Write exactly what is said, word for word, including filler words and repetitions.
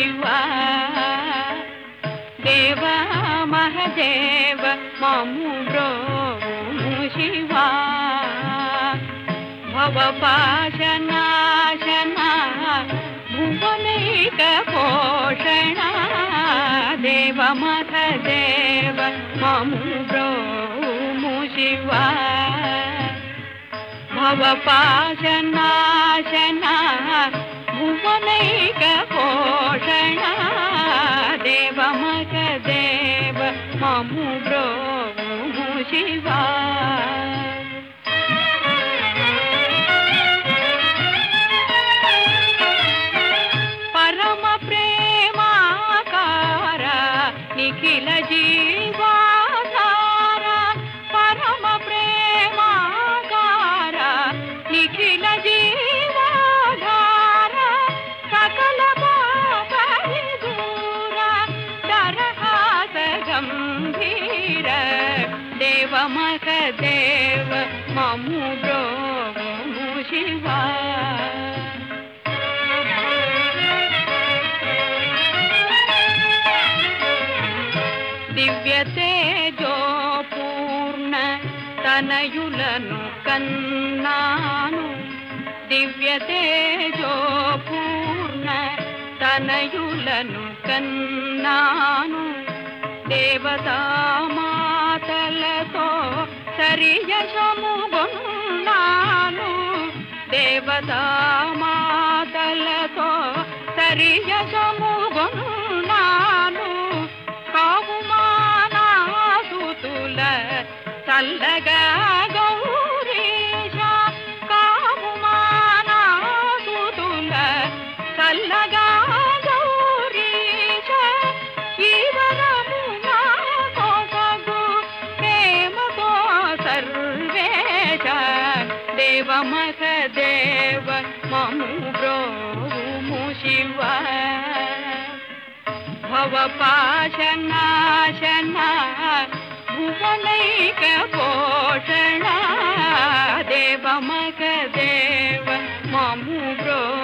शिवा देव महदेव ममु ब्रोवुमु शिवा भवपाशनाशना भुवनैक पोषणा देव महदेव ममु ब्रोवुमु शिवा भवपाशनाशना भुवनैक पोषणा देव महदेव ममु ब्रोवुमु शिवा परम प्रेमाकार निखिल जीवाधार परम प्रेमाकार निखिल जीवाधार सकल पापरिदूर दरहास गंभीर देव महदेव ममु ब्रोवुमु शिवा दिव्य तेजो पूर्ण तनयुलनु कन्नानु दिव्य तेजो पूर्ण तनयुलनु कन्नानु देवता मातलतो सरियशमुगొన్నాను देवता मातलतो सरियशमुगొన్నాను కావుమానాసుతుల చల్లగా గౌరీశ కావుమానాసుతుల చల్లగా గౌరీశ ఈవరము నా కొసగు ప్రేమతో సర్వేశ దేవ మహదేవ మము బ్రోవుము శివా भवपाशनाशना भुवनैक पोषणा देव महदेव ममु ब्रो